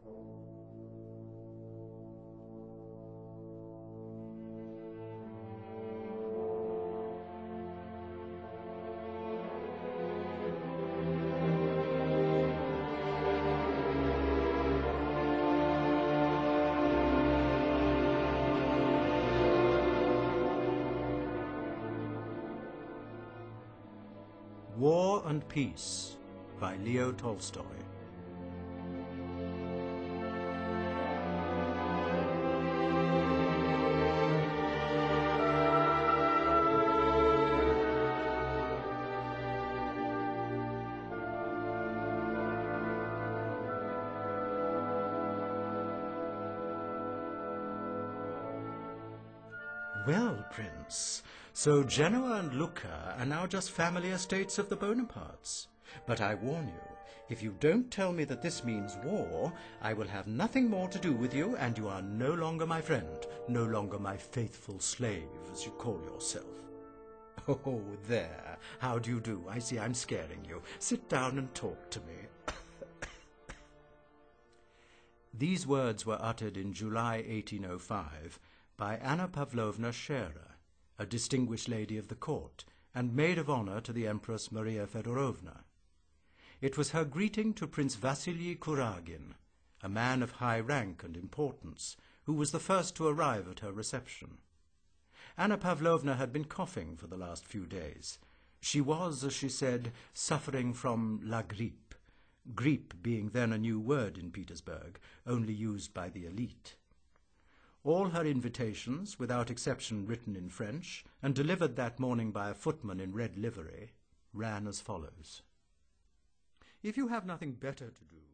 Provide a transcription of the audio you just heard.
War and Peace by Leo Tolstoy. Well, Prince, so Genoa and Lucca are now just family estates of the Bonapartes. But I warn you, if you don't tell me that this means war, I will have nothing more to do with you, and you are no longer my friend, no longer my faithful slave, as you call yourself. Oh, there. How do you do? I see I'm scaring you. Sit down and talk to me. These words were uttered in July 1805 by Anna Pavlovna Scherer, a distinguished lady of the court, and maid of honor to the Empress Maria Fedorovna. It was her greeting to Prince Vasily Kuragin, a man of high rank and importance, who was the first to arrive at her reception. Anna Pavlovna had been coughing for the last few days. She was, as she said, suffering from la grippe, grippe being then a new word in Petersburg, only used by the elite. All her invitations, without exception written in French, and delivered that morning by a footman in red livery, ran as follows. If you have nothing better to do,